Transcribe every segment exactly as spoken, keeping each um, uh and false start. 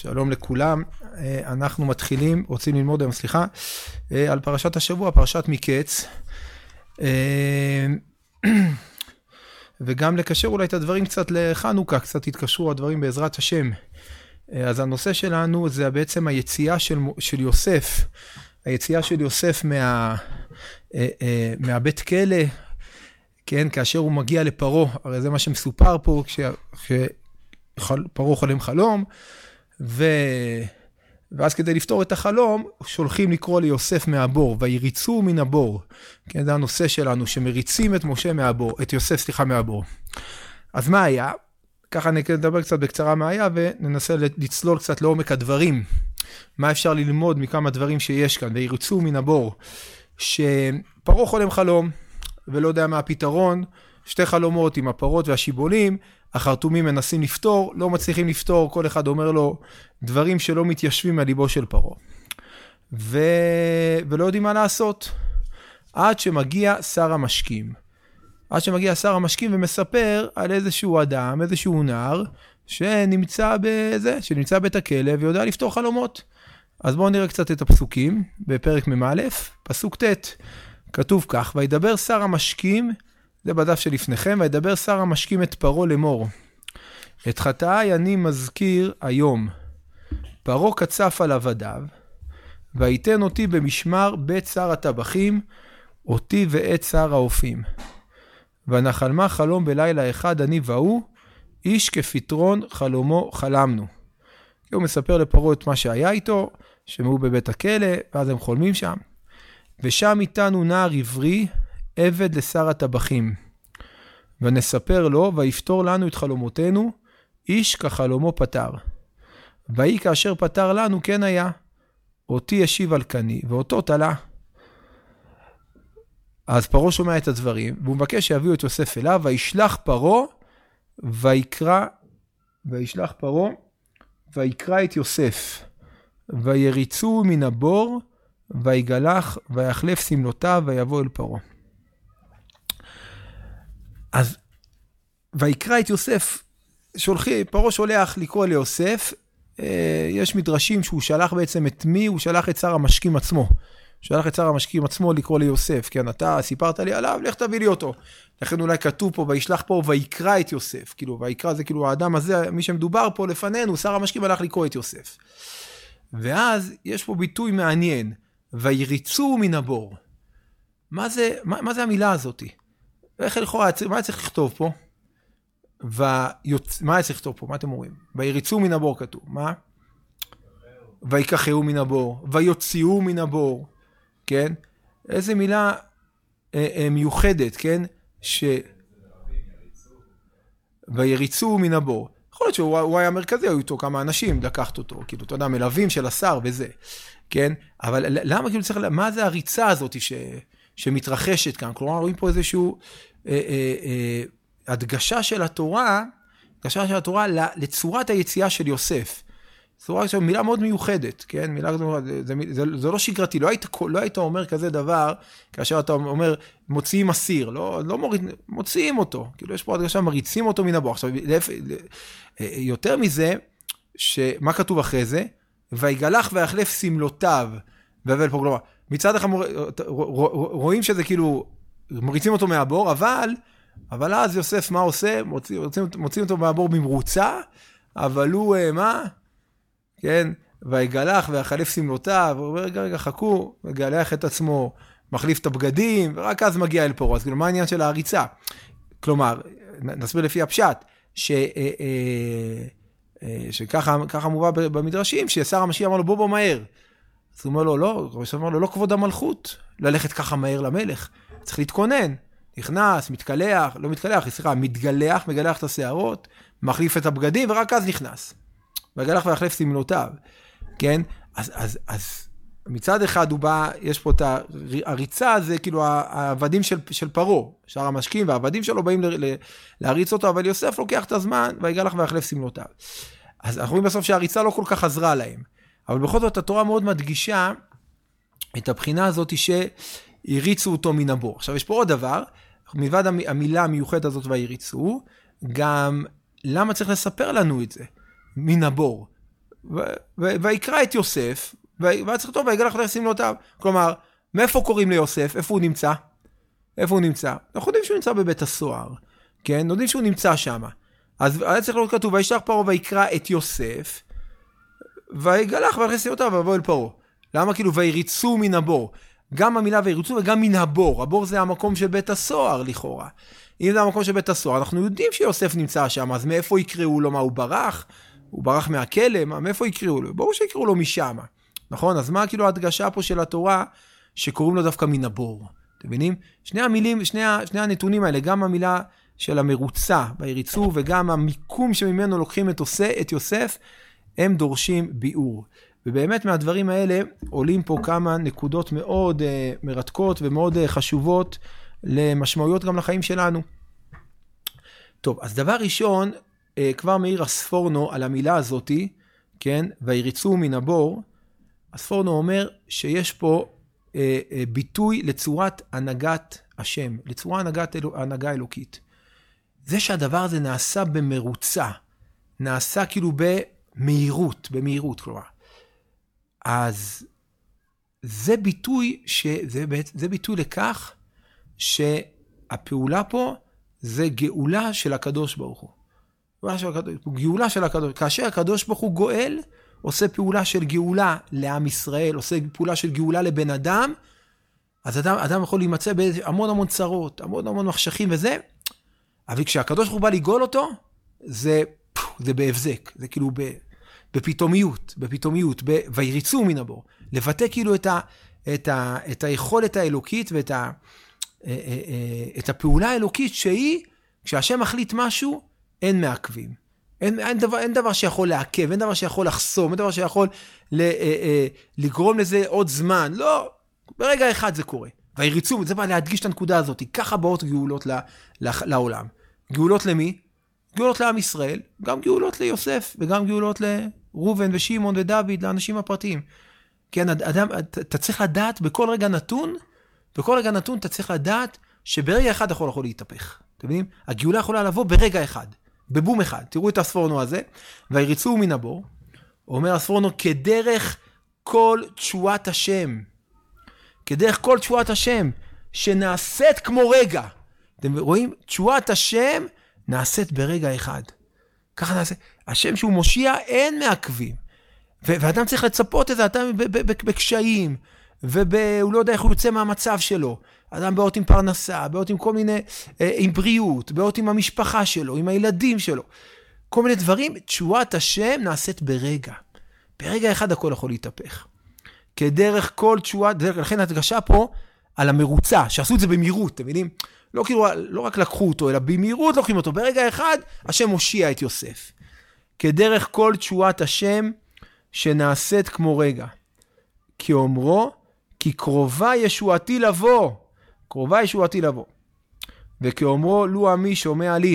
שלום לכולם, אנחנו מתחילים, רוצים ללמוד היום, סליחה, על פרשת השבוע, פרשת מקץ, וגם לקשר אולי את הדברים קצת לחנוכה, קצת התקשרו הדברים בעזרת השם. אז הנושא שלנו זה בעצם היציאה של, של יוסף, היציאה של יוסף מה, מהבית כלא, כן, כאשר הוא מגיע לפרו, הרי זה מה שמסופר פה, כש, כשפרו חולם חלום, ו... ואז כדי לפתור את החלום, שולחים לקרוא ליוסף מהבור, ויריצו מן הבור. כן, זה הנושא שלנו, שמריצים את משה מהבור, את יוסף, סליחה, מהבור. אז מה היה? ככה נדבר קצת בקצרה מה היה, וננסה לצלול קצת לעומק הדברים. מה אפשר ללמוד מכמה דברים שיש כאן, ויריצו מן הבור. שפרו חולם חלום, ולא יודע מה הפתרון, שתי חלומות עם הפרות והשיבולים, החרטומים מנסים לפתור, לא מצליחים לפתור, כל אחד אומר לו דברים שלא מתיישבים מהליבו של פרו. ו... ולא יודעים מה לעשות. עד שמגיע שר המשקים. עד שמגיע שר המשקים ומספר על איזשהו אדם, איזשהו נער, שנמצא בזה, שנמצא בית הכלא ויודע לפתור חלומות. אז בואו נראה קצת את הפסוקים, בפרק ממא', פסוק ט', כתוב כך, וידבר שר המשקים, זה בדף שלפניכם, וידבר שר המשקים את פרו לאמור. את חטאי אני מזכיר היום. פרו קצף על עבדיו, ויתן אותי במשמר בית שר הטבחים, אותי ואת שר האופים. ונחלמה חלום בלילה אחד אני והוא, איש כפתרון חלומו חלמנו. הוא מספר לפרו את מה שהיה איתו, שהוא בבית הכלא, ואז הם חולמים שם. ושם איתנו נער עברי, עבד לשר הטבחים. ונספר לו, ויפתור לנו את חלומותינו, איש כחלומו פתר. ויהי כאשר פתר לנו, כן היה. אותי ישיב על קני, ואותו תלה. אז פרו שומע את הדברים, והוא מבקש שיביאו את יוסף אליו, וישלח פרו, ויקרא, וישלח פרו, ויקרא את יוסף. ויריצו מן הבור, ויגלח, ויחלף סמלותיו, ויבוא אל פרו. אז, ויקרא את יוסף, שולחי, פרו שולח לקרוא ליוסף, אה, יש מדרשים שהוא שלח בעצם את מי, הוא שלח את שר המשקים עצמו. הוא שלח את שר המשקים עצמו לקרוא ליוסף, כן, אתה סיפרת לי עליו, לך תביא לי אותו. לכן אולי כתוב פה, וישלח פה, ויקרא את יוסף. כאילו, ויקרא זה כאילו האדם הזה, מי שמדובר פה לפנינו, שר המשקים הלך לקרוא את יוסף. ואז יש פה ביטוי מעניין, ויריצו מן הבור. מה זה, מה, מה זה המילה הזאת? איך לכאורה, מה היה צריך לכתוב פה? ויוצ... מה היה צריך לכתוב פה? מה אתם אומרים? ויריצו מן הבור כתוב. מה? ויקחהו מן הבור. ויוציאו מן הבור. כן? איזה מילה אה, אה, מיוחדת, כן? ש... ויריצו מן הבור. יכול להיות שהוא היה מרכזי, היו איתו כמה אנשים לקחת אותו, כאילו, אתה יודע, מלווים של השר וזה, כן? אבל למה כאילו צריך, מה זה הריצה הזאת ש, שמתרחשת כאן? כלומר, רואים פה איזשהו אה, אה, אה, הדגשה של התורה, הדגשה של התורה לצורת היציאה של יוסף. צורה של מילה מאוד מיוחדת, כן? מילה, זה, זה, זה, זה לא שגרתי, לא היית, לא היית אומר כזה דבר, כאשר אתה אומר, מוציאים אסיר, לא, לא מוריד, מוציאים אותו, כאילו יש פה הדגשה, מריצים אותו מן הבור. עכשיו, יותר מזה, שמה כתוב אחרי זה? ויגלח ויחלף סמלותיו, והבל פה, כלומר, מצד אחד רואים שזה כאילו, מריצים אותו מהבור, אבל, אבל אז יוסף מה עושה? מוציא, מוצאים, מוצאים אותו מהבור במרוצה, אבל הוא, מה? כן, ויגלח ויחלף סמלותיו, הוא אומר, רגע, רגע, חכו, מגלח את עצמו, מחליף את הבגדים, ורק אז מגיע אל פרו. אז כאילו, מה העניין של העריצה? כלומר, נסביר לפי הפשט, ש, אה, אה, אה, שככה, ככה מובא במדרשים, ששר המשקיע אמר לו, בוא בוא מהר. אז הוא אומר לו, לא, הוא אומר לו, לא כבוד המלכות, ללכת ככה מהר למלך, צריך להתכונן, נכנס, מתקלח, לא מתקלח, סליחה, מתגלח, מגלח את השערות, מחליף את הבגדים, ורק אז נכנס. ויגלח ויחלף סמלותיו, כן? אז, אז, אז מצד אחד הוא בא, יש פה את הריצה, זה כאילו העבדים של, של פרו, שאר המשקים והעבדים שלו באים ל, ל, להריץ אותו, אבל יוסף לוקח את הזמן, ויגלח ויחלף סמלותיו. אז אנחנו רואים בסוף שהריצה לא כל כך עזרה להם, אבל בכל זאת התורה מאוד מדגישה את הבחינה הזאת שהריצו אותו מן הבור. עכשיו יש פה עוד דבר, מלבד המילה המיוחדת הזאת והריצו, גם למה צריך לספר לנו את זה? מן הבור. ויקרא את יוסף, והיה צריך טוב, ויגלח אותך שמלותיו. כלומר, מאיפה קוראים ליוסף? איפה הוא נמצא? איפה הוא נמצא? אנחנו יודעים שהוא נמצא בבית הסוהר, כן? יודעים שהוא נמצא שם. אז היה צריך לראות כתוב, וישלח פרעה ויקרא את יוסף, ויגלח ויכנס שמלותיו ויבוא אל פרעה. למה כאילו ויריצו מן הבור? גם המילה ויריצו וגם מן הבור. הבור זה המקום של בית הסוהר לכאורה. אם זה המקום של בית הסוהר, אנחנו יודעים שיוסף נמצא שם, אז מאיפה יקראו לו? מה, הוא ברח? הוא ברח מהכלא? מה, מאיפה יקראו לו? ברור שיקראו לו משם. נכון? אז מה כאילו ההדגשה פה של התורה שקוראים לו דווקא מן הבור? אתם מבינים? שני המילים, שני, שני הנתונים האלה, גם המילה של המרוצה, ויריצו, וגם המיקום שממנו לוקחים את, עושה, את יוסף, הם דורשים ביאור. ובאמת מהדברים האלה עולים פה כמה נקודות מאוד uh, מרתקות ומאוד uh, חשובות למשמעויות גם לחיים שלנו. טוב, אז דבר ראשון, uh, כבר מאיר הספורנו על המילה הזאת, כן, ויריצו מן הבור, הספורנו אומר שיש פה uh, uh, ביטוי לצורת הנהגת השם, לצורה הנהגת אלו, הנהגה אלוקית. זה שהדבר הזה נעשה במרוצה, נעשה כאילו במהירות, במהירות כלומר. אז זה ביטוי, שזה, זה ביטוי לכך שהפעולה פה זה גאולה של הקדוש ברוך הוא. גאולה של הקדוש, גאולה של הקדוש. כאשר הקדוש ברוך הוא גואל, עושה פעולה של גאולה לעם ישראל, עושה פעולה של גאולה לבן אדם, אז אדם, אדם יכול להימצא בהמון המון צרות, המון המון מחשכים וזה, אבל כשהקדוש ברוך הוא בא לגאול אותו, זה, זה בהבזק, זה כאילו ב... בפתאומיות, בפתאומיות, ב... ויריצו מן הבור, לבטא כאילו את, ה... את, ה... את היכולת האלוקית ואת ה... את הפעולה האלוקית שהיא, כשהשם מחליט משהו, אין מעכבים. אין, אין, דבר, אין דבר שיכול לעכב, אין דבר שיכול לחסום, אין דבר שיכול ל... לגרום לזה עוד זמן. לא, ברגע אחד זה קורה. ויריצו, זה בא להדגיש את הנקודה הזאת, ככה באות גאולות ל... לעולם. גאולות למי? גאולות לעם ישראל, גם גאולות ליוסף, וגם גאולות לרובן ושמעון ודוד, לאנשים הפרטיים. כן, אדם, אתה צריך לדעת בכל רגע נתון, בכל רגע נתון אתה צריך לדעת שברגע אחד יכול יכול להתהפך. אתם מבינים? הגאולה יכולה לבוא ברגע אחד, בבום אחד. תראו את הספורנו הזה, ויריצו מן הבור, אומר הספורנו, כדרך כל תשועת השם, כדרך כל תשועת השם, שנעשית כמו רגע. אתם רואים? תשועת השם, נעשית ברגע אחד. ככה נעשה. השם שהוא מושיע, אין מעכבים. ואדם צריך לצפות את זה, אדם בקשיים, והוא לא יודע איך הוא יוצא מהמצב שלו. אדם באות עם פרנסה, באות עם כל מיני, עם בריאות, באות עם המשפחה שלו, עם הילדים שלו. כל מיני דברים, תשועת השם נעשית ברגע. ברגע אחד הכל יכול להתהפך. כדרך כל תשועת, לכן הדגשה פה על המרוצה, שעשו את זה במהירות, אתם מבינים? לא כאילו, לא רק לקחו אותו, אלא במהירות לוקחים אותו. ברגע אחד, השם מושיע את יוסף. כדרך כל תשועת השם שנעשית כמו רגע. כי אומרו, כי קרובה ישועתי לבוא. קרובה ישועתי לבוא. וכי אומרו, לו עמי שומע לי.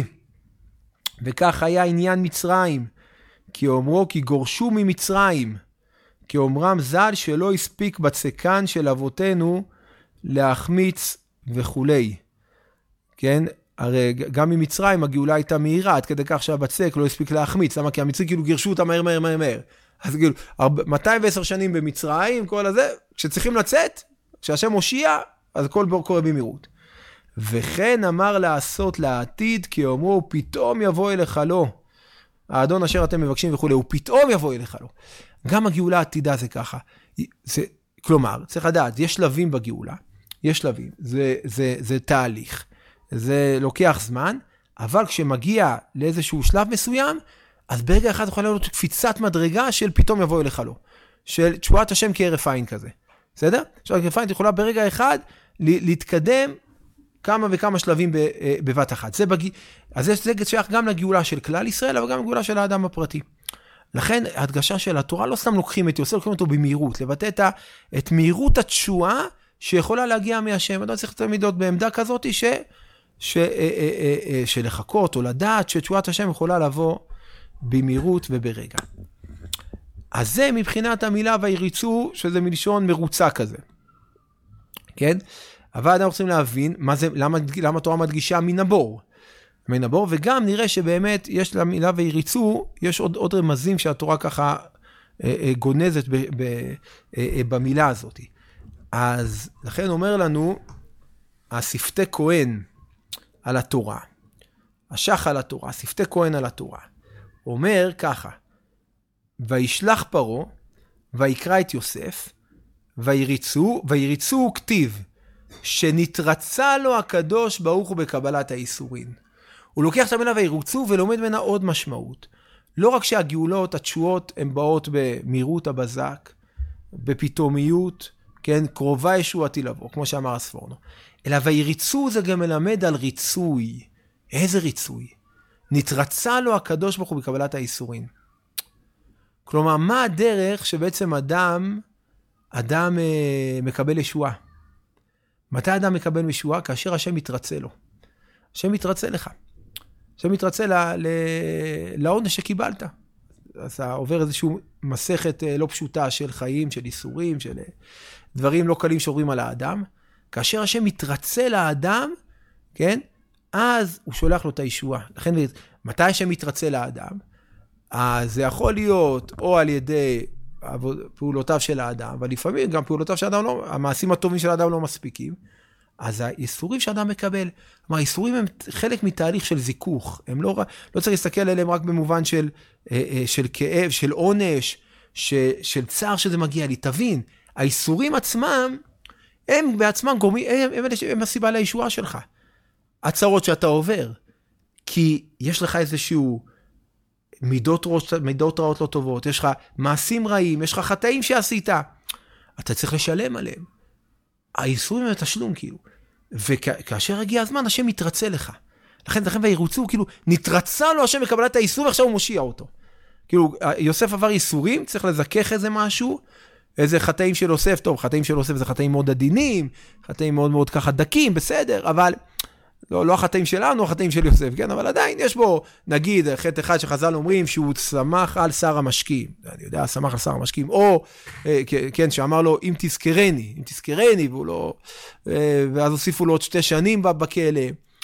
וכך היה עניין מצרים. כי אומרו, כי גורשו ממצרים. כי אומרם ז"ל שלא הספיק בצקן של אבותינו להחמיץ וכולי. כן? הרי גם ממצרים הגאולה הייתה מהירה, עד כדי כך שהבצק לא הספיק להחמיץ. למה? כי המצרים כאילו גירשו אותה מהר מהר מהר מהר. אז כאילו, מאתיים ועשר שנים במצרים, כל הזה, כשצריכים לצאת, כשהשם מושיע, אז הכל קורה במהירות. וכן אמר לעשות לעתיד, כי אומרו, פתאום יבוא אליך לו. האדון אשר אתם מבקשים וכו', הוא פתאום יבוא אליך לו. גם הגאולה העתידה זה ככה. זה, כלומר, צריך לדעת, יש שלבים בגאולה, יש שלבים, זה, זה, זה תהליך, זה לוקח זמן, אבל כשמגיע לאיזשהו שלב מסוים, אז ברגע אחד יכולה להיות קפיצת מדרגה של פתאום יבוא אליך לו. של תשועת השם כהרף עין כזה. בסדר? תשועת כהרף עין יכולה ברגע אחד להתקדם כמה וכמה שלבים בבת אחת. זה בג... אז זה שייך גם לגאולה של כלל ישראל, אבל גם לגאולה של האדם הפרטי. לכן ההדגשה של התורה לא סתם לוקחים את יוסף, לוקחים אותו במהירות, לבטא את, ה... את מהירות התשועה שיכולה להגיע מהשם. אדם צריך תמיד להיות בעמדה כזאת ש... ש... שלחכות או לדעת שתשועת השם יכולה לבוא במהירות וברגע. אז זה מבחינת המילה ויריצו, שזה מלשון מרוצה כזה. כן? אבל אנחנו רוצים להבין מה זה, למה, למה התורה מדגישה מן הבור. מן הבור, וגם נראה שבאמת יש למילה ויריצו, יש עוד, עוד רמזים שהתורה ככה גונזת במילה הזאת. אז לכן אומר לנו, השפתי כהן על התורה, השח על התורה, השפתי כהן על התורה, אומר ככה, וישלח פרעה, ויקרא את יוסף, ויריצו, ויריצו כתיב, שנתרצה לו הקדוש ברוך הוא בקבלת האיסורין. הוא לוקח את המילה וירוצו ולומד ממנה עוד משמעות. לא רק שהגאולות, התשועות, הן באות במהירות הבזק, בפתאומיות, כן, קרובה ישועתי לבוא, כמו שאמר הספורנו. אלא ויריצו זה גם מלמד על ריצוי. איזה ריצוי? נתרצה לו הקדוש ברוך הוא בקבלת האיסורין. כלומר, מה הדרך שבעצם אדם, אדם אה, מקבל ישועה? מתי אדם מקבל ישועה? כאשר השם מתרצה לו. השם מתרצה לך. השם מתרצה ל, ל, לעונש שקיבלת. אז אתה עובר איזושהי מסכת לא פשוטה של חיים, של איסורים, של דברים לא קלים שעוברים על האדם. כאשר השם מתרצה לאדם, כן? אז הוא שולח לו את הישועה. לכן, מתי השם מתרצה לאדם? אז זה יכול להיות או על ידי פעולותיו של האדם, אבל לפעמים גם פעולותיו של האדם לא, המעשים הטובים של האדם לא מספיקים. אז האיסורים שאדם מקבל, כלומר, האיסורים הם חלק מתהליך של זיכוך, הם לא, לא צריך להסתכל עליהם רק במובן של, של כאב, של עונש, של, של צער שזה מגיע לי, תבין, האיסורים עצמם, הם בעצמם גורמים, הם, הם, הם הסיבה לישועה שלך, הצרות שאתה עובר, כי יש לך איזשהו מידות, מידות רעות לא טובות, יש לך מעשים רעים, יש לך חטאים שעשית, אתה צריך לשלם עליהם. האיסורים הם התשלום, כאילו. וכאשר הגיע הזמן, השם מתרצה לך. לכן, לכן וירוצו, כאילו, נתרצה לו השם בקבלת האיסור, ועכשיו הוא מושיע אותו. כאילו, יוסף עבר איסורים, צריך לזכך איזה משהו, איזה חטאים של יוסף, טוב, חטאים של יוסף זה חטאים מאוד עדינים, חטאים מאוד מאוד ככה דקים, בסדר, אבל לא, לא החטאים שלנו, החטאים של יוסף, כן? אבל עדיין יש בו, נגיד, חטא אחד שחז"ל אומרים שהוא שמח על שר המשקים. אני יודע, שמח על שר המשקים. או, כן, שאמר לו, אם תזכרני, אם תזכרני, והוא לא, ואז הוסיפו לו עוד שתי שנים בכלא.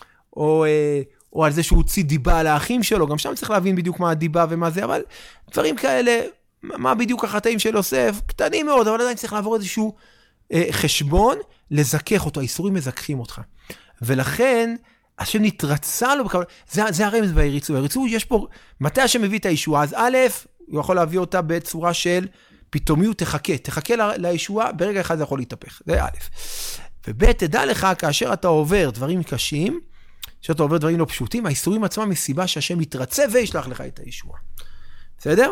או, או על זה שהוא הוציא דיבה על האחים שלו, גם שם צריך להבין בדיוק מה הדיבה ומה זה, אבל דברים כאלה, מה בדיוק החטאים של יוסף? קטנים מאוד, אבל עדיין צריך לעבור איזשהו חשבון, לזכך אותו, האיסורים מזככים אותך. ולכן, השם נתרצה לו, זה, זה הרמז והיריצו. היריצו, יש פה, מתי השם מביא את הישועה? אז א', הוא יכול להביא אותה בצורה של פתאומיות, תחכה, תחכה לישועה, ברגע אחד זה יכול להתהפך. זה א'. וב', תדע לך, כאשר אתה עובר דברים קשים, כשאתה עובר דברים לא פשוטים, האיסורים עצמם מסיבה שהשם מתרצה וישלח לך את הישועה. בסדר?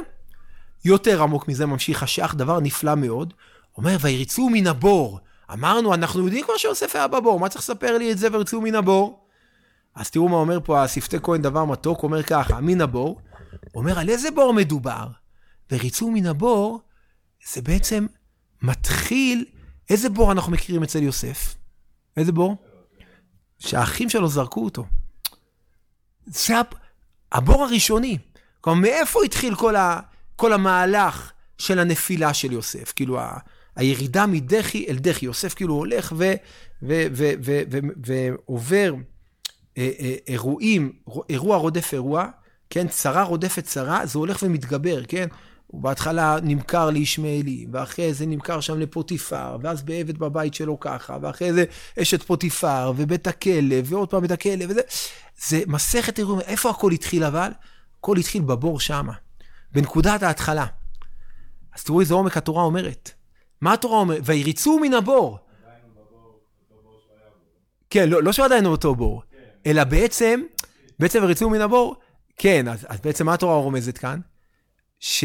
יותר עמוק מזה ממשיך השח, דבר נפלא מאוד, אומר, ויריצו מן הבור. אמרנו, אנחנו יודעים כבר שיוסף היה בבור, מה צריך לספר לי את זה ויריצו מן הבור? אז תראו מה אומר פה, השפתי כהן דבר מתוק, אומר ככה, מן הבור, אומר על איזה בור מדובר? ויריצו מן הבור, זה בעצם מתחיל, איזה בור אנחנו מכירים אצל יוסף? איזה בור? שהאחים שלו זרקו אותו. זה הבור הראשוני. כלומר, מאיפה התחיל כל, ה, כל המהלך של הנפילה של יוסף? כאילו, ה, הירידה מדחי אל דחי. יוסף כאילו הולך ו, ו, ו, ו, ו, ועובר אירועים, אירוע רודף אירוע, כן? צרה רודפת צרה, זה הולך ומתגבר, כן? הוא בהתחלה נמכר לישמעאלי, ואחרי זה נמכר שם לפוטיפר, ואז בעבד בבית שלו ככה, ואחרי זה אשת פוטיפר, ובית הכלא, ועוד פעם בית הכלא, וזה, זה מסכת אירועים. איפה הכל התחיל אבל? הכל התחיל בבור שמה, בנקודת ההתחלה. אז תראו איזה עומק התורה אומרת. מה התורה אומרת? ויריצו מן הבור. עדיין הוא בבור, אותו בור שהיה בו. כן, לא, לא שעדיין הוא אותו בור, כן. אלא בעצם, בעצם ויריצו מן הבור, כן, אז, אז בעצם מה התורה רומזת כאן? ש...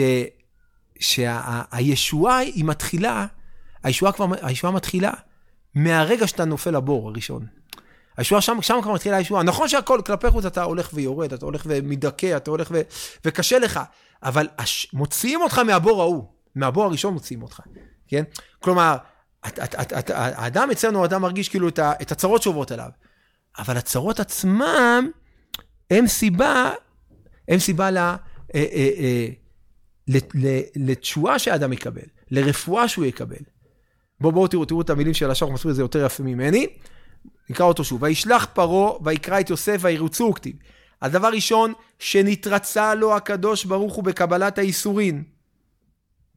שהישועה היא מתחילה, הישועה כבר, הישועה מתחילה מהרגע שאתה נופל לבור הראשון. הישועה שם, שם כבר מתחילה הישועה. נכון שהכל כלפי חוץ אתה הולך ויורד, אתה הולך ומדכא, אתה הולך ו... וקשה לך, אבל הש... מוציאים אותך מהבור ההוא, מהבור הראשון מוציאים אותך, כן? כלומר, את, את, את, את, האדם אצלנו, האדם מרגיש כאילו את, ה... את הצרות שעוברות עליו, אבל הצרות עצמם הם סיבה, הם סיבה ל... אה, אה, אה, לתשועה שהאדם יקבל, לרפואה שהוא יקבל. בואו בואו תראו, תראו את המילים של השח, מסביר את זה יותר יפה ממני. נקרא אותו שוב. וישלח פרעה, ויקרא את יוסף, וירוצו כתיב. הדבר ראשון, שנתרצה לו הקדוש ברוך הוא בקבלת האיסורין.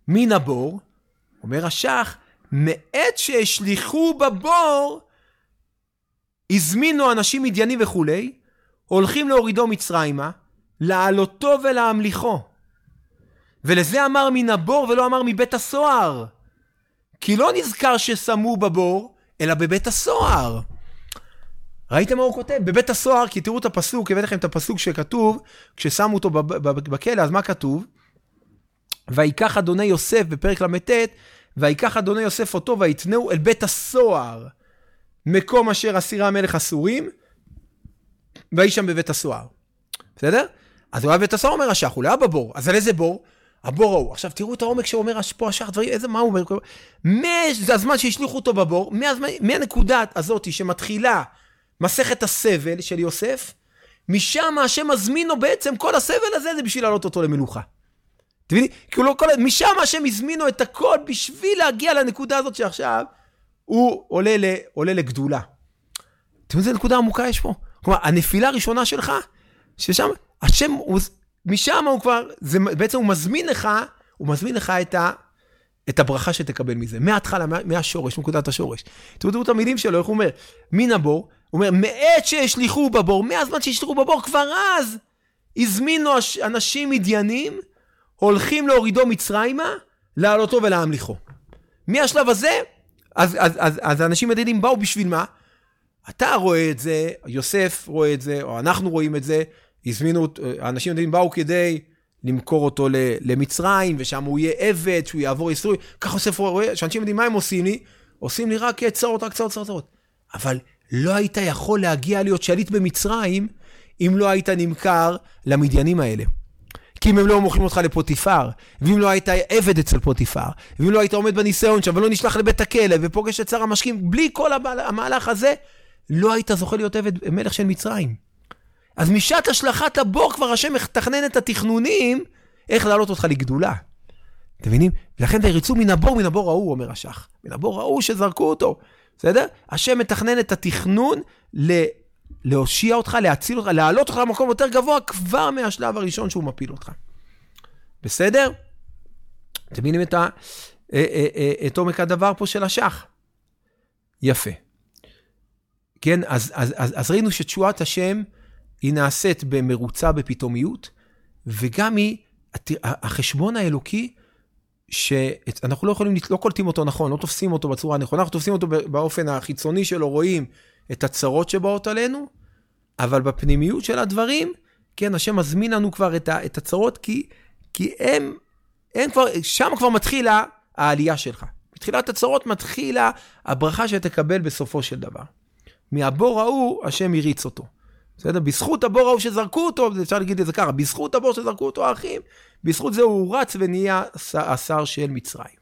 מן הבור, אומר השח, מעת שהשליחו בבור, הזמינו אנשים מדיינים וכולי, הולכים להורידו מצרימה, לעלותו ולהמליכו. ולזה אמר מן הבור ולא אמר מבית הסוהר. כי לא נזכר ששמו בבור, אלא בבית הסוהר. ראיתם מה הוא כותב? בבית הסוהר, כי תראו את הפסוק, הבאתי לכם את הפסוק שכתוב, כששמו אותו בכלא, אז מה כתוב? ויקח אדוני יוסף, בפרק למתת, ויקח אדוני יוסף אותו, ויתנהו אל בית הסוהר, מקום אשר אסירי המלך אסורים, והיא שם בבית הסוהר. בסדר? אז הוא היה בבית הסוהר, אומר השח, הוא לא היה בבור. אז על איזה בור? הבור ההוא. עכשיו תראו את העומק שאומר פה השח, דברים, איזה, מה הוא אומר? זה הזמן שהשליחו אותו בבור, מהנקודה הזאת שמתחילה מסכת הסבל של יוסף, משם השם מזמין לו בעצם כל הסבל הזה, זה בשביל לעלות אותו למלוכה. אתם מבינים? כאילו כל, משם השם הזמינו את הכל בשביל להגיע לנקודה הזאת שעכשיו הוא עולה, ל, עולה לגדולה. אתם יודעים, איזה נקודה עמוקה יש פה? כלומר, הנפילה הראשונה שלך, ששם, השם, הוא, משם הוא כבר, זה, בעצם הוא מזמין לך, הוא מזמין לך את, ה, את הברכה שתקבל מזה. מההתחלה, מה, מהשורש, נקודת השורש. תראו את המילים שלו, איך הוא אומר? מן הבור, הוא אומר, מעת שהשליחו בבור, מהזמן שהשליחו בבור, כבר אז, הזמינו אנשים מדיינים, הולכים להורידו מצרימה, לעלותו ולהמליכו. מהשלב הזה, אז, אז, אז, אז האנשים מדיינים באו בשביל מה? אתה רואה את זה, יוסף רואה את זה, או אנחנו רואים את זה, הזמינו, האנשים מדיינים באו כדי למכור אותו למצרים, ושם הוא יהיה עבד, שהוא יעבור יסרוי, כך יוסף רואה, שאנשים מדיינים מה הם עושים לי? עושים לי רק צרות, רק צרות, צרות, צרות. אבל לא היית יכול להגיע להיות שליט במצרים, אם לא היית נמכר למדיינים האלה. כי אם הם לא מוכרים אותך לפוטיפר, ואם לא היית עבד אצל פוטיפר, ואם לא היית עומד בניסיון שם, ולא נשלח לבית הכלא, ופוגש את שר המשקים, בלי כל המהלך הזה, לא היית זוכה להיות עבד מלך של מצרים. אז משעת השלחת הבור, כבר השם מתכנן את התכנונים, איך להעלות אותך לגדולה. אתם מבינים? ולכן ויריצו מן הבור, מן הבור ההוא, אומר השח. מן הבור ההוא שזרקו אותו. בסדר? השם מתכנן את התכנון ל... להושיע אותך, להציל אותך, להעלות אותך למקום יותר גבוה, כבר מהשלב הראשון שהוא מפיל אותך. בסדר? אתם מבינים את, ה... את עומק הדבר פה של השח? יפה. כן, אז, אז, אז, אז ראינו שתשועת השם היא נעשית במרוצה בפתאומיות, וגם היא, החשבון האלוקי, שאנחנו לא יכולים, לא קולטים אותו נכון, לא תופסים אותו בצורה הנכונה, אנחנו תופסים אותו באופן החיצוני שלו, רואים את הצרות שבאות עלינו, אבל בפנימיות של הדברים, כן, השם מזמין לנו כבר את, את הצרות, כי, כי הם, הם כבר, שם כבר מתחילה העלייה שלך. מתחילת הצרות מתחילה הברכה שתקבל בסופו של דבר. מהבור ההוא, השם יריץ אותו. בסדר? בזכות הבור ההוא שזרקו אותו, אפשר להגיד את זה ככה, בזכות הבור שזרקו אותו האחים, בזכות זה הוא רץ ונהיה השר של מצרים.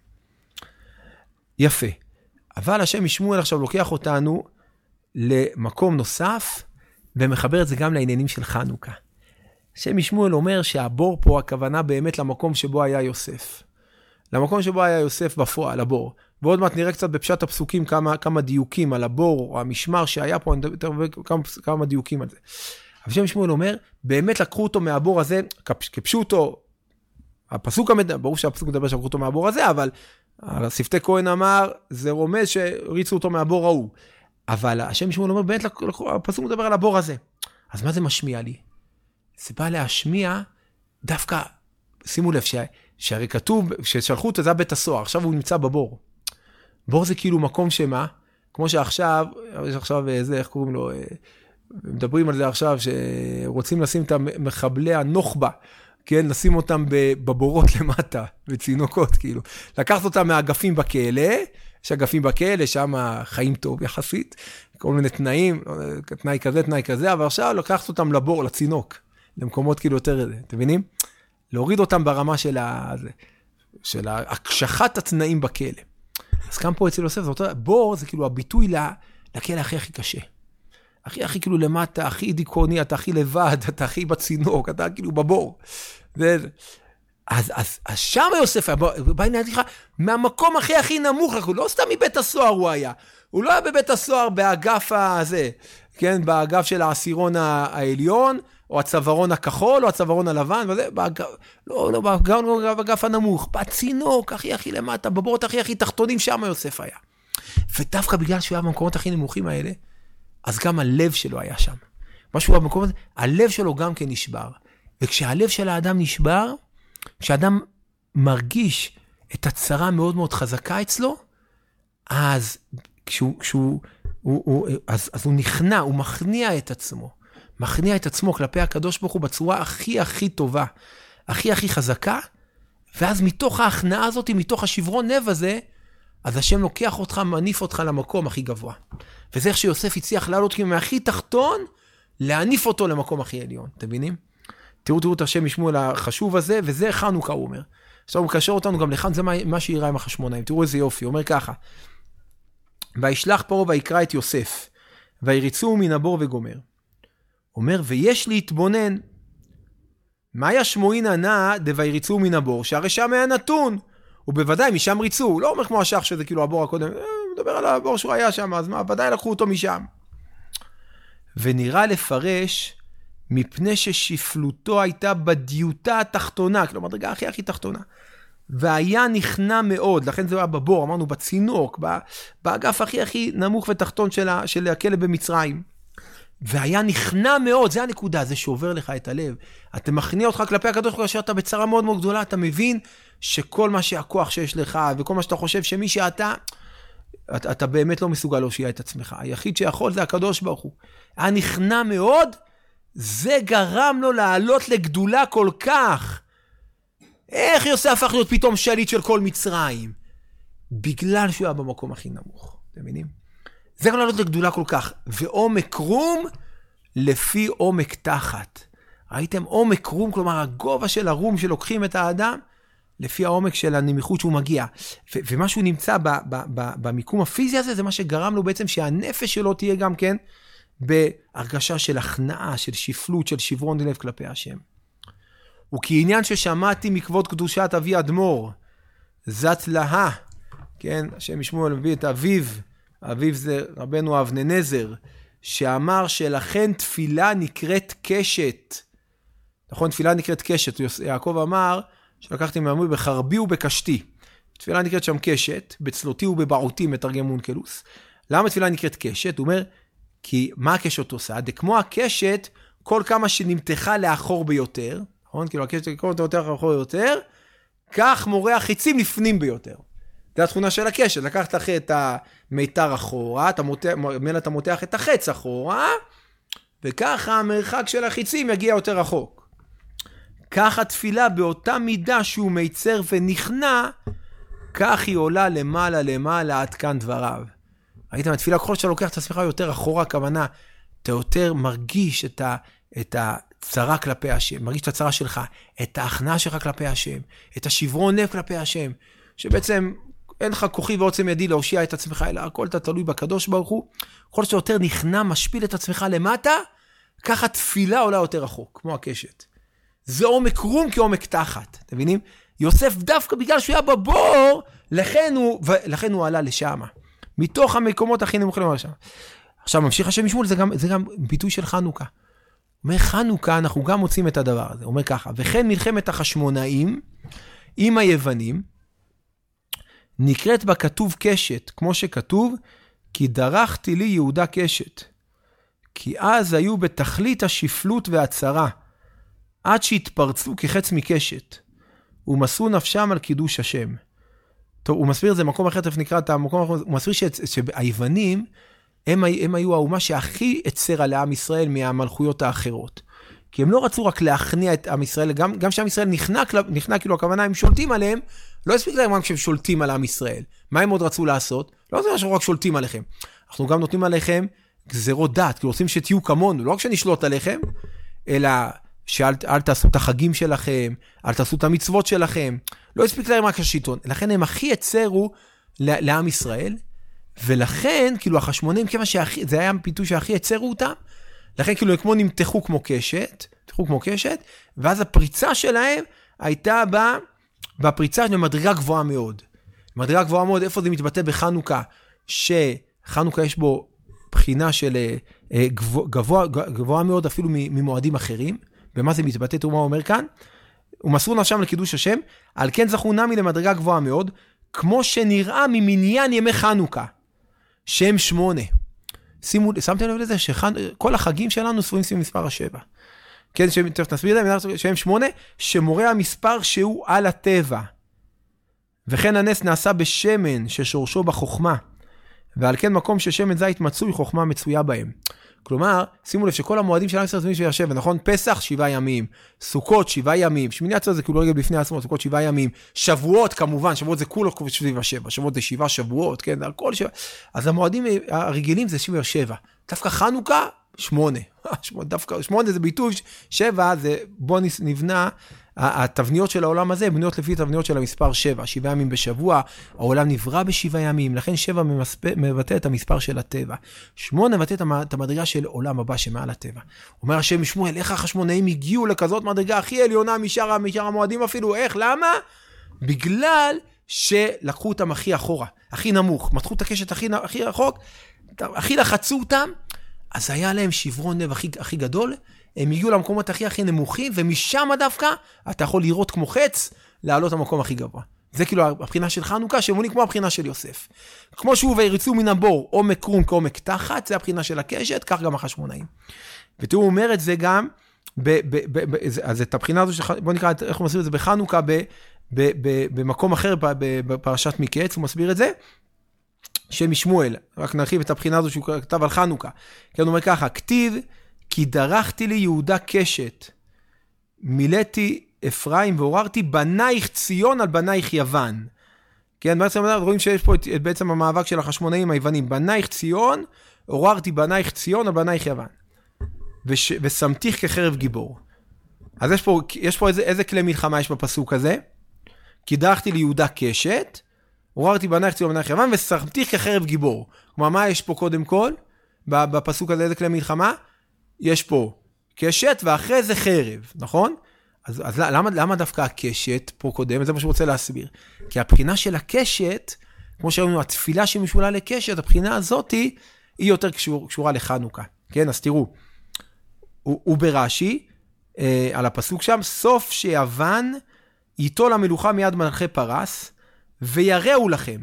יפה. אבל השם משמואל עכשיו לוקח אותנו למקום נוסף, ומחבר את זה גם לעניינים של חנוכה. השם משמואל אומר שהבור פה הכוונה באמת למקום שבו היה יוסף. למקום שבו היה יוסף בפועל, הבור. ועוד מעט נראה קצת בפשט הפסוקים כמה, כמה דיוקים על הבור, או המשמר שהיה פה, כמה, כמה דיוקים על זה. אבל השם משמואל אומר, באמת לקחו אותו מהבור הזה, כפשו אותו, הפסוק המדבר, ברור שהפסוק מדבר שלקחו אותו מהבור הזה, אבל שפתי כהן אמר, זה רומז שריצו אותו מהבור ההוא. אבל השם משמואל אומר, באמת הפסוק מדבר על הבור הזה. אז מה זה משמיע לי? זה בא להשמיע דווקא, שימו לב, שהרי כתוב, ששלחו אותו, זה היה בית הסוהר, עכשיו הוא נמצא בבור. בור זה כאילו מקום שמה, כמו שעכשיו, יש עכשיו איזה, איך קוראים לו, מדברים על זה עכשיו, שרוצים לשים את מחבלי הנוחבה, כן, לשים אותם בבורות למטה, בצינוקות, כאילו. לקחת אותם מהאגפים בכלא, יש אגפים בכלא, שם חיים טוב יחסית, כל מיני תנאים, תנאי כזה, תנאי כזה, אבל עכשיו לקחת אותם לבור, לצינוק, למקומות כאילו יותר, אתם מבינים? להוריד אותם ברמה של, ה... של הקשחת התנאים בכלא. אז כאן פה אצל יוסף, זה אותו, בור זה כאילו הביטוי לכלא הכי הכי קשה. הכי הכי כאילו למטה, הכי דיכאוני, אתה הכי לבד, אתה הכי בצינוק, אתה כאילו בבור. זה... אז, אז, אז שם יוסף היה, בא הנה לך, מהמקום הכי הכי נמוך, הוא לא סתם מבית הסוהר הוא היה. הוא לא היה בבית הסוהר באגף הזה, כן, באגף של העשירון העליון, או הצווארון הכחול, או הצווארון הלבן, וזה, באג... לא, לא, באגף הנמוך, בצינוק, הכי הכי למטה, בבורות הכי הכי תחתונים, שם יוסף היה. ודווקא בגלל שהוא היה במקומות הכי נמוכים האלה, אז גם הלב שלו היה שם. משהו במקום הזה, הלב שלו גם כן נשבר. וכשהלב של האדם נשבר, כשאדם מרגיש את הצרה מאוד מאוד חזקה אצלו, אז כשהוא, כשהוא, הוא, הוא, אז, אז הוא נכנע, הוא מכניע את עצמו. מכניע את עצמו כלפי הקדוש ברוך הוא בצורה הכי הכי טובה, הכי הכי חזקה, ואז מתוך ההכנעה הזאת, מתוך השברון לב הזה, אז השם לוקח אותך, מניף אותך למקום הכי גבוה. וזה איך שיוסף הצליח לעלות מהכי תחתון, להניף אותו למקום הכי עליון. אתם מבינים? תראו, תראו את השם ישמו על החשוב הזה, וזה חנוכה הוא אומר. עכשיו הוא מקשר אותנו גם לכאן, זה מה, מה שיראה עם החשמונאים. תראו איזה יופי, הוא אומר ככה. וישלח פרעה ויקרא את יוסף, ויריצו מן הבור וגומר. אומר, ויש להתבונן, מה ישמועין נא דוויריצו מן הבור, שהרי שם היה נתון, ובוודאי משם ריצו, הוא לא אומר כמו השח שזה כאילו הבור הקודם, הוא מדבר על הבור שהוא היה שם, אז מה, ודאי לקחו אותו משם. ונראה לפרש, מפני ששפלותו הייתה בדיוטה התחתונה, כלומר, דרגה הכי הכי תחתונה, והיה נכנע מאוד, לכן זה היה בבור, אמרנו בצינוק, באגף הכי הכי נמוך ותחתון של, של הכלא במצרים, והיה נכנע מאוד, זה הנקודה, זה שעובר לך את הלב, אתה מכניע אותך כלפי הקדוש ברוך הוא, שאתה בצרה מאוד מאוד גדולה, אתה מבין שכל מה שהכוח שיש לך, וכל מה שאתה חושב שמי שאתה, אתה, אתה באמת לא מסוגל להושיע את עצמך, היחיד שיכול זה הקדוש ברוך הוא, היה נכנע מאוד, זה גרם לו לעלות לגדולה כל כך, איך יוסף הפך להיות פתאום שליט של כל מצרים? בגלל שהוא היה במקום הכי נמוך. אתם מבינים? זה גם לעלות לגדולה כל כך. ועומק רום לפי עומק תחת. ראיתם? עומק רום, כלומר הגובה של הרום שלוקחים את האדם, לפי העומק של הנמיכות שהוא מגיע. ו- ומה שהוא נמצא ב- ב- ב- במיקום הפיזי הזה, זה מה שגרם לו בעצם שהנפש שלו תהיה גם כן, בהרגשה של הכנעה, של שפלות, של שברון לב כלפי השם. וכעניין ששמעתי מכבוד קדושת אבי אדמו"ר, זאת לה, כן, השם ישמעו מביא את אביו, אביו זה רבנו אבננזר, שאמר שלכן תפילה נקראת קשת. נכון, תפילה נקראת קשת. יעקב אמר, שלקחתי מהמוי בחרבי ובקשתי. תפילה נקראת שם קשת, בצלותי ובבעותי מתרגם אונקלוס. למה תפילה נקראת קשת? הוא אומר, כי מה הקשת עושה? כמו הקשת, כל כמה שנמתחה לאחור ביותר, נכון? כאילו הקשת כל יותר לאחור ביותר, כך מורה החיצים לפנים ביותר. זו התכונה של הקשת, לקחת לך את המיתר אחורה, אתה מותח, מלא אתה מותח את החץ אחורה, וככה המרחק של החיצים יגיע יותר רחוק. כך התפילה באותה מידה שהוא מייצר ונכנע, כך היא עולה למעלה למעלה עד כאן דבריו. ראיתם, התפילה ככל שאתה לוקח את עצמך יותר אחורה, הכוונה, אתה יותר מרגיש את, ה, את הצרה כלפי השם, מרגיש את הצרה שלך, את ההכנעה שלך כלפי השם, את השברון לב כלפי השם, שבעצם אין לך כוחי ועוצם ידי להושיע את עצמך, אלא הכל אתה תלוי בקדוש ברוך הוא, ככל שאתה יותר נכנע, משפיל את עצמך למטה, ככה תפילה עולה יותר רחוק, כמו הקשת. זה עומק רום כעומק תחת, אתם מבינים? יוסף דווקא בגלל שהוא היה בבור, לכן הוא, לכן הוא עלה לשם. מתוך המקומות הכי נמוכים למה שם. עכשיו, ממשיך השם משמול, זה גם, זה גם ביטוי של חנוכה. אומר, חנוכה, אנחנו גם מוצאים את הדבר הזה. אומר ככה, וכן מלחמת החשמונאים, עם היוונים, נקראת בה כתוב קשת, כמו שכתוב, כי דרכתי לי יהודה קשת. כי אז היו בתכלית השפלות והצרה, עד שהתפרצו כחץ מקשת, ומסרו נפשם על קידוש השם. טוב, הוא מסביר את זה מקום אחר, תכף נקרא את המקום אחר, הוא מסביר שהיוונים, הם, הם היו האומה שהכי הצרה לעם ישראל מהמלכויות האחרות. כי הם לא רצו רק להכניע את עם ישראל, גם, גם שעם ישראל נכנע, נכנע כאילו הכוונה, הם שולטים עליהם, לא הספיק להם רק שהם שולטים על עם ישראל. מה הם עוד רצו לעשות? לא זה שאנחנו רק שולטים עליכם. אנחנו גם נותנים עליכם גזרות דת, כי רוצים שתהיו כמונו, לא רק שנשלוט עליכם, אלא שאל אל תעשו את החגים שלכם, אל תעשו את המצוות שלכם. לא הספיק להם רק השלטון. לכן הם הכי הצרו לעם ישראל, ולכן, כאילו, החשמונאים, כמה שהכי, זה היה פיתוי שהכי הצרו אותם, לכן, כאילו, הם כמו נמתחו כמו קשת, נמתחו כמו קשת, ואז הפריצה שלהם הייתה בה, בפריצה במדרגה גבוהה מאוד. מדרגה גבוהה מאוד, איפה זה מתבטא בחנוכה, שחנוכה יש בו בחינה של גבוה, גבוה, גבוה מאוד אפילו ממועדים אחרים. במה זה מתבטא? תראו מה הוא אומר כאן. ומסרו נפשם לקידוש השם, על כן זכו נמי למדרגה גבוהה מאוד, כמו שנראה ממניין ימי חנוכה, שהם שמונה. שימו, שמתם לב לזה שכל החגים שלנו ספורים סביב מספר השבע. כן, נסביר את זה, שהם שמונה, שמורה המספר שהוא על הטבע. וכן הנס נעשה בשמן ששורשו בחוכמה, ועל כן מקום ששמן זית מצוי, חוכמה מצויה בהם. כלומר, שימו לב שכל המועדים שלנו סביב שבע שבע, נכון? פסח שבעה ימים, סוכות שבעה ימים, שמיני עצרת זה כאילו רגע בפני עצמו, סוכות שבעה ימים, שבועות כמובן, שבועות זה כולו סביב השבע, שבועות זה שבעה שבועות, כן, על כל שבע. אז המועדים הרגילים זה שבע שבע. דווקא חנוכה, שמונה. דווקא שמונה זה ביטוי, שבע זה בוא נבנה, התבניות של העולם הזה, בניות לפי תבניות של המספר שבע, שבעה ימים בשבוע, העולם נברא בשבעה ימים, לכן שבע מבטא את המספר של הטבע. שמונה מבטא את המדרגה של עולם הבא שמעל הטבע. אומר השם שמואל, איך החשמונאים הגיעו לכזאת מדרגה הכי עליונה משאר, משאר המועדים אפילו, איך, למה? בגלל שלקחו אותם הכי אחורה, הכי נמוך, מתחו את הקשת הכי, הכי רחוק, הכי לחצו אותם, אז היה להם שברון לב הכי, הכי גדול, הם הגיעו למקומות הכי הכי נמוכים, ומשם דווקא אתה יכול לראות כמו חץ, לעלות למקום הכי גבוה. זה כאילו הבחינה של חנוכה, שמוני כמו הבחינה של יוסף. כמו שהוא ויריצו מן הבור, עומק קרום כעומק תחת, זה הבחינה של הקשת, כך גם החשמונאים. ותראו, הוא אומר את זה גם, ב, ב, ב, ב, אז את הבחינה הזו, בוא נקרא, איך הוא מסביר את זה בחנוכה, ב, ב, ב, במקום אחר, בפרשת מקץ, הוא מסביר את זה, שמשמואל, רק נרחיב את הבחינה הזו שהוא כתב על חנוכה. כן, הוא אומר ככה, כתיב, כי דרכתי לי יהודה קשת, מילאתי אפרים ועוררתי בנייך ציון על בנייך יוון. כן, בעצם רואים שיש פה את, את בעצם המאבק של החשמונאים היוונים. בנייך ציון, עוררתי בנייך ציון על בנייך יוון. וש, ושמתיך כחרב גיבור. אז יש פה, יש פה איזה, איזה כלי מלחמה יש בפסוק הזה? כי דרכתי לי יהודה קשת, עוררתי בנייך ציון על בנייך יוון, ושמתיך כחרב גיבור. כלומר, מה יש פה קודם כל? בפסוק הזה איזה כלי מלחמה? יש פה קשת ואחרי זה חרב, נכון? אז, אז למה, למה דווקא הקשת פה קודם? זה מה שהוא רוצה להסביר. כי הבחינה של הקשת, כמו שראינו, התפילה שמשולה לקשת, הבחינה הזאת היא יותר קשור, קשורה לחנוכה. כן, אז תראו, הוא, הוא ברש"י, אה, על הפסוק שם, סוף שיוון ייטול המלוכה מיד מלכי פרס, ויראו לכם,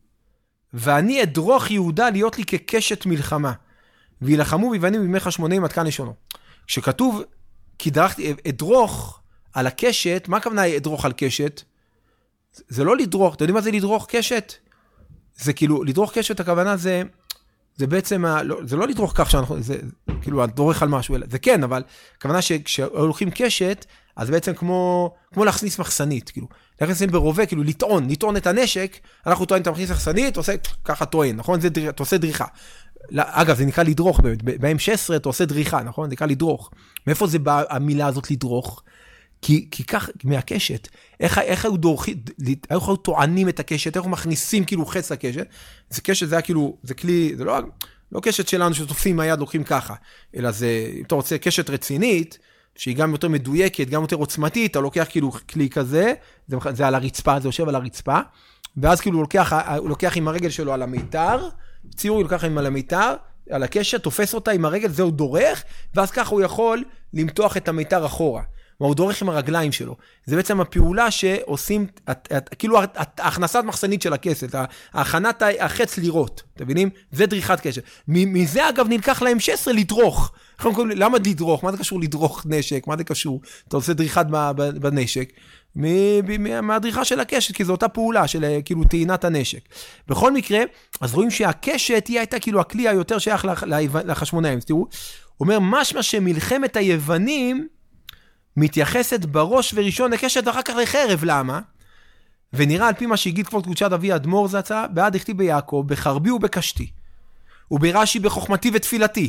ואני אדרוך יהודה להיות לי כקשת מלחמה. וילחמו ביוונים בימי חשמונאים עד כאן לשונו. כשכתוב, כי דרכתי, אדרוך על הקשת, מה הכוונה אדרוך על קשת? זה לא לדרוך, אתם יודעים מה זה לדרוך קשת? זה כאילו, לדרוך קשת, הכוונה זה, זה בעצם, זה לא לדרוך כך שאנחנו, זה כאילו, דורך על משהו, זה כן, אבל הכוונה שכשהולכים קשת, אז בעצם כמו, כמו להכניס מחסנית, כאילו, להכניס ברובה, כאילו, לטעון, לטעון את הנשק, אנחנו טוען, אתה מכניס מחסנית, עושה ככה טוען, נכון? זה, אתה עושה דריכה. אגב, זה נקרא לדרוך, ב-אם שש עשרה אתה עושה דריכה, נכון? זה נקרא לדרוך. מאיפה זה בא המילה הזאת לדרוך? כי, כי כך, מהקשת, איך, איך היו דורכים, איך היו טוענים את הקשת, איך היו מכניסים כאילו חץ לקשת? זה קשת, זה היה כאילו, זה כלי, זה לא, לא קשת שלנו שתופסים מהיד, לוקחים ככה, אלא זה, אם אתה רוצה קשת רצינית, שהיא גם יותר מדויקת, גם יותר עוצמתית, אתה לוקח כאילו כלי כזה, זה, זה על הרצפה, זה יושב על הרצפה, ואז כאילו הוא לוקח, הוא לוקח עם הרגל שלו על המיתר, ציור הוא לוקח עם על המיתר, על הקשת, תופס אותה עם הרגל, זהו דורך, ואז ככה הוא יכול למתוח את המיתר אחורה. הוא דורך עם הרגליים שלו. זה בעצם הפעולה שעושים, את, את, כאילו הכנסת מחסנית של הכסת, ההכנת החץ לירות, אתם מבינים? זה דריכת קשת. מזה אגב נלקח להם שש עשרה לדרוך. למה לדרוך? מה זה קשור לדרוך נשק? מה זה קשור? אתה עושה דריכת בנשק. מהדריכה של הקשת, כי זו אותה פעולה של כאילו טעינת הנשק. בכל מקרה, אז רואים שהקשת היא הייתה כאילו הכלי היותר שייך לחשמונאים. תראו, הוא אומר, משמע שמלחמת היוונים מתייחסת בראש וראשון לקשת ואחר כך לחרב, למה? ונראה על פי מה שהגיד כבוד קדושת אבי אדמו"ר זצ"ל, בעד הכתיב ביעקב, בחרבי ובקשתי, וברש"י בחוכמתי ותפילתי,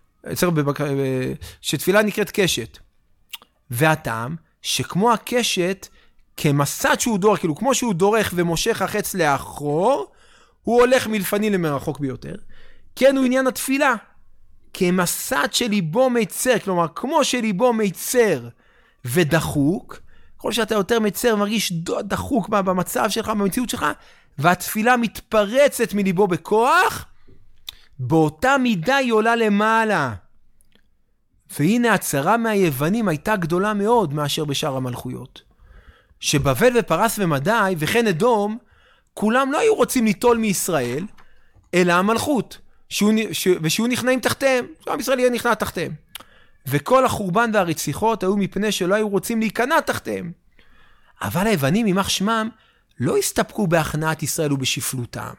שתפילה נקראת קשת. והטעם, שכמו הקשת, כמסד שהוא דורך, כאילו כמו שהוא דורך ומושך החץ לאחור, הוא הולך מלפני למרחוק ביותר, כן הוא עניין התפילה, כמסד שליבו מיצר, כלומר כמו שליבו מיצר ודחוק, כל שאתה יותר מיצר מרגיש דחוק במצב שלך, במציאות שלך, והתפילה מתפרצת מליבו בכוח, באותה מידה היא עולה למעלה. והנה הצרה מהיוונים הייתה גדולה מאוד מאשר בשאר המלכויות. שבבל ופרס ומדי וכן אדום, כולם לא היו רוצים ליטול מישראל, אלא המלכות, שהוא, ש, ושהוא נכנעים תחתיהם, שעם ישראל יהיה נכנע תחתיהם. וכל החורבן והרציחות היו מפני שלא היו רוצים להיכנע תחתיהם. אבל היוונים, יימח שמם, לא הסתפקו בהכנעת ישראל ובשפלותם,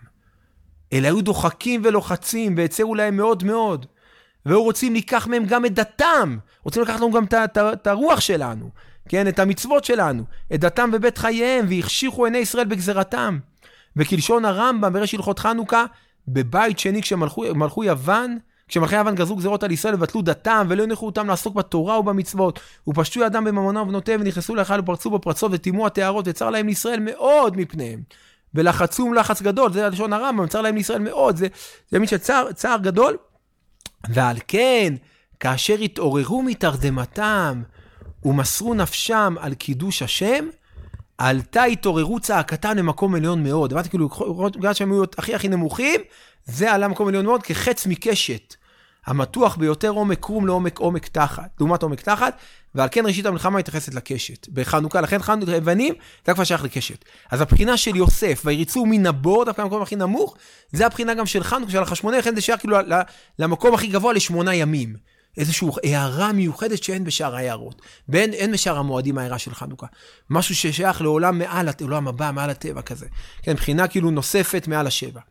אלא היו דוחקים ולוחצים, והצרו להם מאוד מאוד, והיו רוצים לקח מהם גם את דתם, רוצים לקחת לנו גם את הרוח שלנו, כן, את המצוות שלנו, את דתם ובית חייהם, והחשיכו עיני ישראל בגזרתם. וכלשון הרמב"ם בראש הלכות חנוכה, בבית שני כשמלכו יוון, כשמלכי יוון גזרו גזרות על ישראל ובטלו דתם, ולא הניחו אותם לעסוק בתורה ובמצוות, ופשטו ידם בממונם ובנותיהם, ונכנסו להיכל ופרצו בפרצות, וטימו התארות, וצר להם לישראל מאוד מפניהם. ולחצום לחץ גדול, זה לשון הרמב"ם, צר להם לישראל מאוד, זה, זה מין שצער, צער גדול. ועל כן, כאשר התעוררו מתרדמתם, ומסרו נפשם על קידוש השם, עלתה התעוררו צעקתם למקום עליון מאוד. הבאתי כאילו, בגלל שהם היו הכי הכי נמוכים, זה עלה מקום עליון מאוד כחץ מקשת. המתוח ביותר עומק קרום לעומק עומק תחת, לעומת עומק תחת, ועל כן ראשית המלחמה מתייחסת לקשת. בחנוכה, לכן חנוכה היוונים, זה כבר שייך לקשת. אז הבחינה של יוסף, ויריצו מן הבור, דווקא המקום הכי נמוך, זה הבחינה גם של חנוכה, של החשמונה, לכן זה שייך כאילו למקום הכי גבוה לשמונה ימים. איזושהי הערה מיוחדת שאין בשאר הערות. בין, אין בשאר המועדים הערה של חנוכה. משהו ששייך לעולם מעל, לעולם הבא, מעל הטבע כזה. כן, בחינה כאילו נוספת מעל השבע.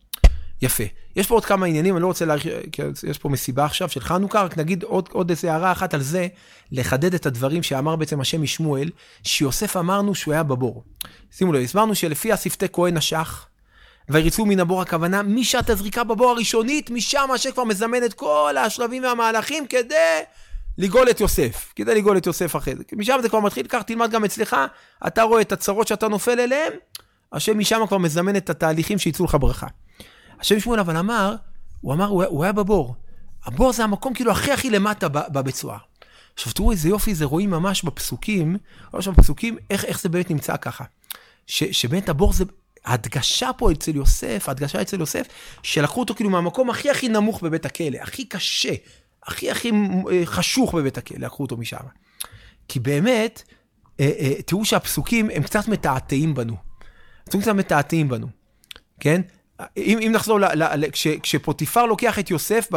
יפה. יש פה עוד כמה עניינים, אני לא רוצה להרחיב, כי יש פה מסיבה עכשיו של חנוכה, רק נגיד עוד, עוד איזו הערה אחת על זה, לחדד את הדברים שאמר בעצם השם משמואל, שיוסף אמרנו שהוא היה בבור. שימו לב, הסברנו שלפי השפתי כהן נשך, ויריצו מן הבור הכוונה, משעת הזריקה בבור הראשונית, משם שכבר מזמן את כל השלבים והמהלכים, כדי לגאול את יוסף, כדי לגאול את יוסף אחרי זה. משם זה כבר מתחיל, כך תלמד גם אצלך, אתה רואה את הצרות שאתה נופל אליהם, השם משם כבר מזמן את התהליכים שיצאו לך ברכה. השם שמואל אבל אמר, הוא אמר, הוא היה בבור. הבור זה המקום כאילו הכי הכי למטה בבצועה. עכשיו תראו איזה יופי, זה רואים ממש בפסוקים, ממש בפסוקים, איך, איך זה באמת נמצא ככה. ש, שבאמת הבור זה, ההדגשה פה אצל יוסף, ההדגשה אצל יוסף, שלקחו אותו כאילו מהמקום הכי הכי נמוך בבית הכלא, הכי קשה, הכי הכי חשוך בבית הכלא, לקחו אותו משם. כי באמת, תראו שהפסוקים הם קצת מתעתעים בנו. הם קצת מתעתעים בנו. כן? אם, אם נחזור, ל, ל, כש, כשפוטיפר לוקח את יוסף,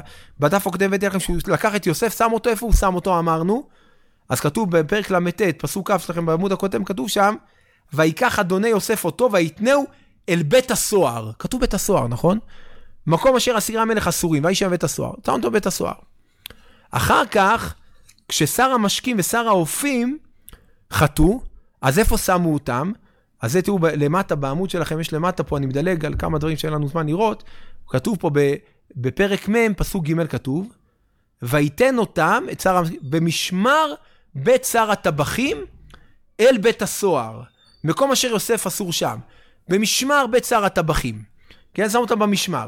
בדף הקודם הבאתי לכם שהוא לקח את יוסף, שם אותו, איפה הוא שם אותו אמרנו? אז כתוב בפרק למ"ט, פסוק כ' שלכם בעמוד הקודם, כתוב שם, ויקח אדוני יוסף אותו, ויתנהו אל בית הסוהר. כתוב בית הסוהר, נכון? מקום אשר אסירי המלך אסורים, וישם בית הסוהר. שם אותו בית הסוהר. אחר כך, כששר המשקים ושר האופים חטאו, אז איפה שמו אותם? אז זה תראו למטה, בעמוד שלכם יש למטה פה, אני מדלג על כמה דברים שאין לנו זמן לראות, כתוב פה בפרק מ' פסוק ג' כתוב, ויתן אותם, את שר, במשמר בית שר הטבחים, אל בית הסוהר, מקום אשר יוסף אסור שם, במשמר בית שר הטבחים, כן, שם אותם במשמר,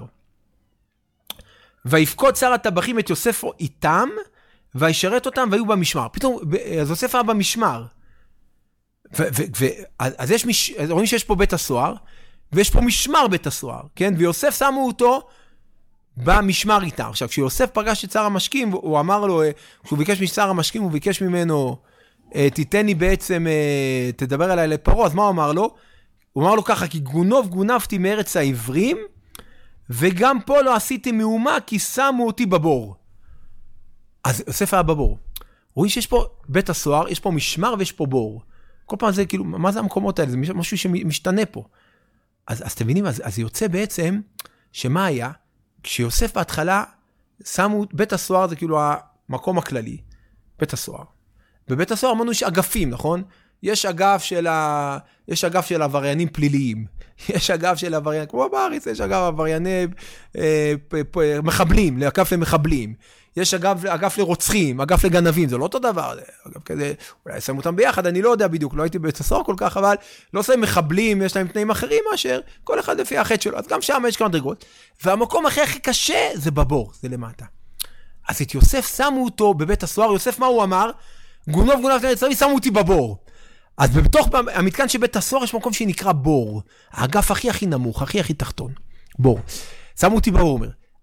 ויפקוד שר הטבחים את יוסף איתם, וישרת אותם והיו במשמר, פתאום, אז יוסף היה במשמר, ו- ו- ו- אז יש מש... רואים שיש פה בית הסוהר, ויש פה משמר בית הסוהר, כן? ויוסף שמו אותו במשמר איתם. עכשיו, כשיוסף פגש את שר המשקים, הוא אמר לו, כשהוא ביקש משר המשקים, הוא ביקש ממנו, תיתן לי בעצם, תדבר אליי לפרעה, אז מה הוא אמר לו? הוא אמר לו ככה, כי גונוב גונבתי מארץ העברים, וגם פה לא עשיתי מאומה, כי שמו אותי בבור. אז יוסף היה בבור. רואים שיש פה בית הסוהר, יש פה משמר ויש פה בור. כל פעם זה כאילו, מה זה המקומות האלה? זה משהו שמשתנה פה. אז, אז אתם מבינים, אז, אז יוצא בעצם, שמה היה? כשיוסף בהתחלה, שמו, בית הסוהר זה כאילו המקום הכללי. בית הסוהר. בבית הסוהר אמרנו יש אגפים, נכון? יש אגף של ה... יש אגף של עבריינים פליליים. יש אגף של עבריינים, כמו בארץ, יש אגף עברייני אה, פ, פ, מחבלים, אגף למחבלים. יש אגף, אגף לרוצחים, אגף לגנבים, זה לא אותו דבר. אגב כזה, אולי שמים אותם ביחד, אני לא יודע בדיוק, לא הייתי בית הסוהר כל כך, אבל לא שמים מחבלים, יש להם תנאים אחרים מאשר, כל אחד לפי החטא שלו. אז גם שם יש כמה דרגות. והמקום הכי הכי קשה זה בבור, זה למטה. אז את יוסף שמו אותו בבית הסוהר, יוסף מה הוא אמר? גונוב גונב תנאים, שמו אותי בבור. אז בתוך המתקן של בית הסוהר יש מקום שנקרא בור. האגף הכי הכי נמוך, הכי הכי תחתון. בור. שמו אותי בבור, אומר.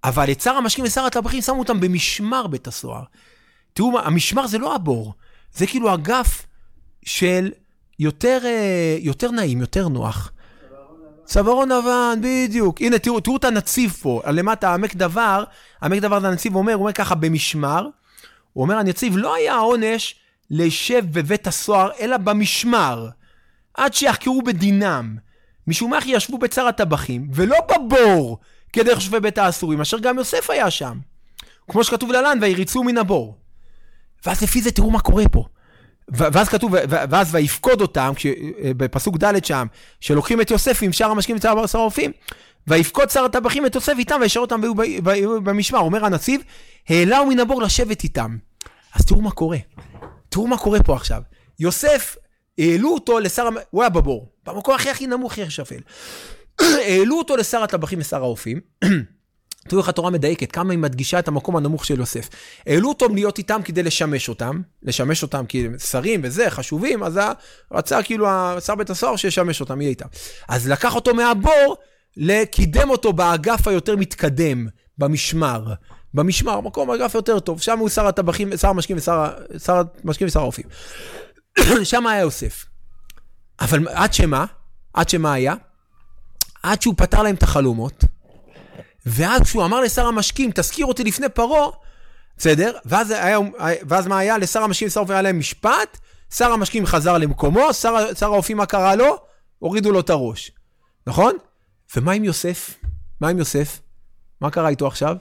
אבל את שר המשקים ושר הטבחים שמו אותם במשמר בית הסוהר. תראו, המשמר זה לא הבור, זה כאילו אגף של יותר, יותר נעים, יותר נוח. צווארון לבן, בדיוק. הנה, תראו, תראו את הנציב פה, על למטה, העמק דבר, העמק דבר זה הנציב אומר, הוא אומר ככה במשמר, הוא אומר, הנציב לא היה העונש להישב בבית הסוהר, אלא במשמר, עד שיחקרו בדינם. משום מה ישבו בצר הטבחים, ולא בבור, כדי חשבי בית האסורים, אשר גם יוסף היה שם. כמו שכתוב ללן, ויריצו מן הבור. ואז לפי זה תראו מה קורה פה. ואז כתוב, ואז ויפקוד אותם, בפסוק ד' שם, שלוקחים את יוסף עם שאר המשקים וצר הרופאים, ויפקוד שר הטבחים את יוסף איתם, וישר אותם במשמר. אומר הנציב, העלהו מן הבור לשבת איתם. אז תראו מה קורה. תראו מה קורה פה עכשיו. יוסף, העלו אותו לשר, הוא היה בבור, במקום הכי הכי נמוך, הכי שפל. העלו אותו לשר הטבחים ושר הרופאים. תראו איך התורה מדייקת, כמה היא מדגישה את המקום הנמוך של יוסף. העלו אותו להיות איתם כדי לשמש אותם, לשמש אותם כי שרים וזה, חשובים, אז רצה כאילו השר בית הסוהר שישמש אותם, יהיה איתם. אז לקח אותו מהבור, לקידם אותו באגף היותר מתקדם, במשמר. במשמר, מקום אגף יותר טוב. שם הוא שר הטבחים, שר המשקים ושר, שר המשקים ושר הרופאים. שם היה יוסף. אבל עד שמה? עד שמה היה? עד שהוא פתר להם את החלומות, ואז כשהוא אמר לשר המשקים, תזכיר אותי לפני פרו, בסדר? ואז, היה, ואז מה היה? לשר המשקים ושר הרופאים היה להם משפט, שר המשקים חזר למקומו, שר, שר הרופאים מה קרה לו? הורידו לו את הראש. נכון? ומה עם יוסף? מה עם יוסף? מה קרה איתו עכשיו?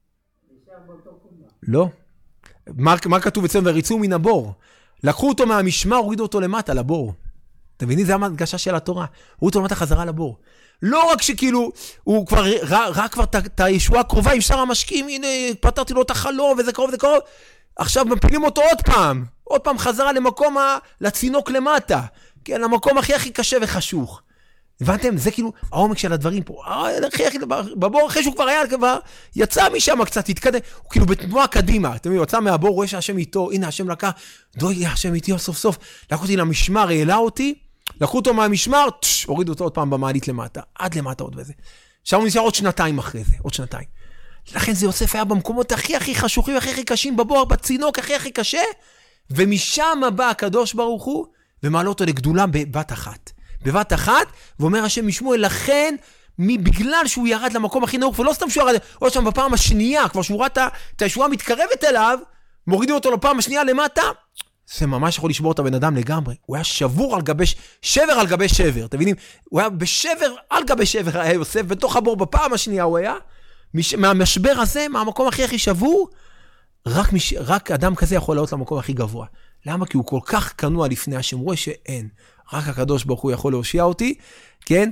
לא. מה, מה כתוב אצלנו? וריצו מן הבור. לקחו אותו מהמשמר, הורידו אותו למטה, לבור. אתה מבינים? זה המדגשה של התורה. הורידו אותו למטה חזרה לבור. לא רק שכאילו, הוא כבר ראה כבר את הישועה הקרובה עם שר המשקים, הנה, פתרתי לו את החלום, וזה קרוב, זה קרוב. עכשיו מפילים אותו עוד פעם. עוד פעם חזרה למקום, ה... לצינוק למטה. כן, למקום הכי הכי קשה וחשוך. הבנתם? זה כאילו העומק של הדברים פה. בבור אחרי שהוא כבר היה, כבר יצא משם קצת, התקדם. הוא כאילו בתנועה קדימה. אתם יודעים, יצא מהבור, רואה שהשם איתו, הנה השם לקח, דוי, השם איתי, סוף סוף. לקחו אותי למשמר, העלה אותי, לקחו אותו מהמשמר, הורידו אותו עוד פעם במעלית למטה. עד למטה עוד וזה. שם הוא נשאר עוד שנתיים אחרי זה, עוד שנתיים. לכן זה יוסף היה במקומות הכי הכי חשוכים, הכי הכי קשים בבור, בצינוק הכי הכי קשה, ומשם בא הקדוש ברוך הוא, ומעלה אותו לגדולה בבת אחת. בבת אחת, ואומר השם משמואל, לכן, בגלל שהוא ירד למקום הכי נמוך, ולא סתם שהוא ירד, עוד שם בפעם השנייה, כבר שהוא ראה את הישועה מתקרבת אליו, מורידים אותו לפעם השנייה למטה, זה ממש יכול לשבור את הבן אדם לגמרי. הוא היה שבור על גבי, שבר על גבי שבר, אתם מבינים? הוא היה בשבר על גבי שבר, היה יוסף, בתוך הבור בפעם השנייה הוא היה, מהמשבר הזה, מהמקום הכי הכי שבור, רק, מש... רק אדם כזה יכול לעלות למקום הכי גבוה. למה? כי הוא כל כך כנוע לפני השם, רואה שאין. רק הקדוש ברוך הוא יכול להושיע אותי, כן?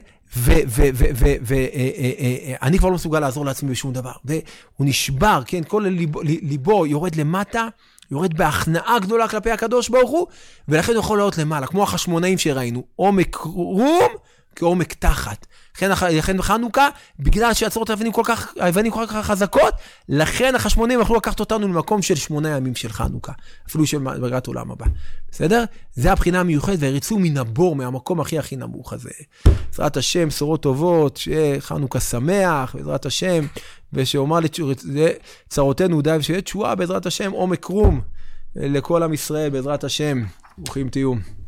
ואני כבר לא מסוגל לעזור לעצמי בשום דבר. והוא נשבר, כן? כל ליבו, ליבו יורד למטה, יורד בהכנעה גדולה כלפי הקדוש ברוך הוא, ולכן הוא יכול לעלות למעלה, כמו החשמונאים שראינו, עומק רום כעומק תחת. לכן בחנוכה, בגלל שהצורות האבנים כל כך, האבנים כל כך חזקות, לכן החשמונאים יכלו לקחת אותנו למקום של שמונה ימים של חנוכה, אפילו של בגרת עולם הבא. בסדר? זה הבחינה המיוחדת, והריצו מן הבור, מהמקום הכי הכי נמוך הזה. בעזרת השם, בשורות טובות, שחנוכה שמח, בעזרת השם, ושאומר לצרותינו די ושיהיה תשועה, בעזרת השם, עומק רום לכל עם ישראל, בעזרת השם. ברוכים תהיו.